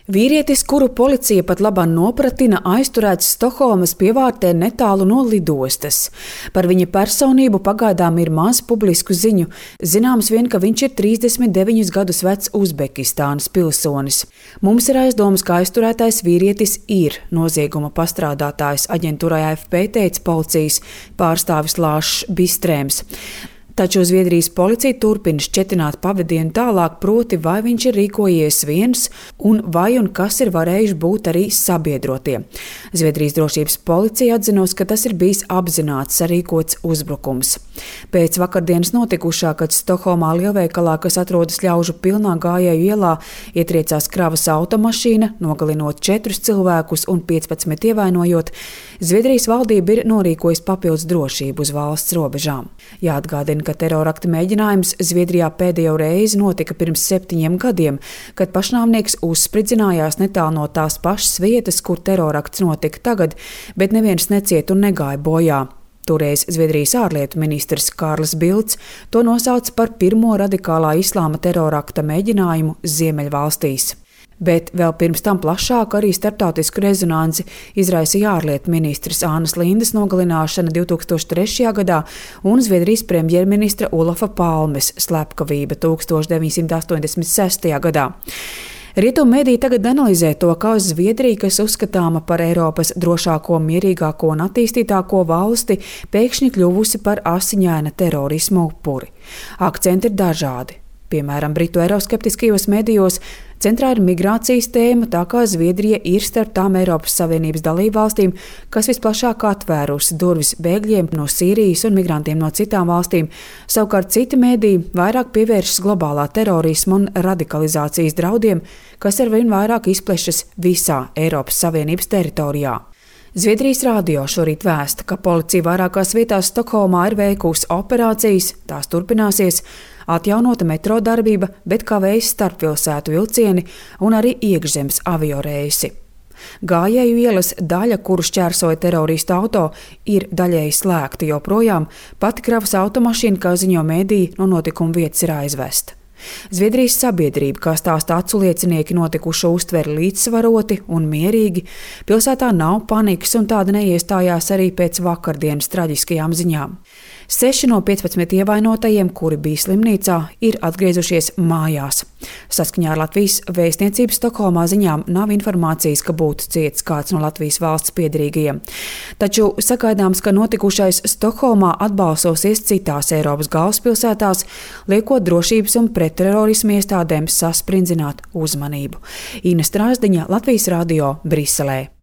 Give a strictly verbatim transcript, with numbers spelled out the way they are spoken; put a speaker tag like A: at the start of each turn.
A: Vīrietis, kuru policija pat labāk nopratina, aizturēts Stokholmas pievārtē netālu no lidostas. Par viņa personību pagaidām ir maz publisku ziņu. Zināms vien, ka viņš ir trīsdesmit deviņus gadus vecs Uzbekistānas pilsonis. Mums ir aizdomas, ka aizturētais vīrietis ir nozieguma pastrādātājs, aģentūrai A F P teica policijas pārstāvis Lāšs Bistrēms. Taču Zviedrijas policija turpina šķetināt pavadienu tālāk, proti vai viņš ir rīkojies viens un vai un kas ir varējuši būt arī sabiedrotie. Zviedrijas drošības policija atzinos, ka tas ir bijis apzināts sarīkots uzbrukums. Pēc vakardienas notikušā, kad Stokholmā lielveikalā, kas atrodas ļaužu pilnā gājēju ielā, ietriecās kravas automašīna, nogalinot četrus cilvēkus un piecpadsmit ievainojot, Zviedrijas valdība ir norīkojusi papildus drošību uz valsts robežām. Jāatgādina, ka terorakta mēģinājums Zviedrijā pēdējo reizi notika pirms septiņiem gadiem, kad pašnāvnieks uzspridzinājās netālu no tās pašas vietas, kur terorakts notika tagad, bet neviens necieta un negāja bojā. Toreiz Zviedrijas ārlietu ministrs Kārlis Bildts to nosauca par pirmo radikālā islāma terorakta mēģinājumu Ziemeļvalstīs. Bet vēl pirms tam plašāku arī starptautisku rezonanci izraisīja ārlietu ministres Ānas Lindes nogalināšana divtūkstoš trešajā gadā un Zviedrijas premjerministra Olafa Palmes slepkavība tūkstoš deviņsimt astoņdesmit sestajā gadā. Rietumu mediji tagad analizē to, kā Zviedrija, kas uzskatāma par Eiropas drošāko, mierīgāko un attīstītāko valsti, pēkšņi kļuvusi par asiņaina terorismu upuri. Akcenti ir dažādi. Piemēram, britu eiroskeptiskajos medijos centrā ir migrācijas tēma, tā kā Zviedrija ir starp tām Eiropas Savienības dalībvalstīm, kas visplašāk atvērusi durvis bēgļiem no Sīrijas un migrantiem no citām valstīm. Savukārt citi mediji vairāk pievēršas globālā terorisma un radikalizācijas draudiem, kas arvien vairāk izplešas visā Eiropas Savienības teritorijā. Zviedrijas radio šorīt vēsta, ka policija vairākās vietās Stokholmā ir veikusi operācijas, tās turpināsies, atjaunota metro darbība, bet kavējas starppilsētu vilcieni un arī iekšzemes avioreisi. Gājēju ielas daļa, kuru šķērsoja teroristu auto, ir daļēji slēgta joprojām, pati kravas automašīna, kā ziņo mediji, no notikuma vietas ir aizvesta. Zviedrijas sabiedrība, kā stāsta acu liecinieki, notikušo uztver līdzsvaroti un mierīgi. Pilsētā nav panikas un tāda neiestājās arī pēc vakardienas traģiskajām ziņām. Seši no piecpadsmit ievainotajiem, kuri bija slimnīcā, ir atgriezušies mājās. Saskaņā ar Latvijas vēstniecības Stokholmā ziņām nav informācijas, ka būtu cietis kāds no Latvijas valsts piederīgajiem. Taču sagaidāms, ka notikušais Stokholmā atbalsosies citās Eiropas galvaspilsētās, liekot drošības un pretterorismu iestādēm sasprindzināt uzmanību. Ina Strāzdiņa, Latvijas radio, Briselē.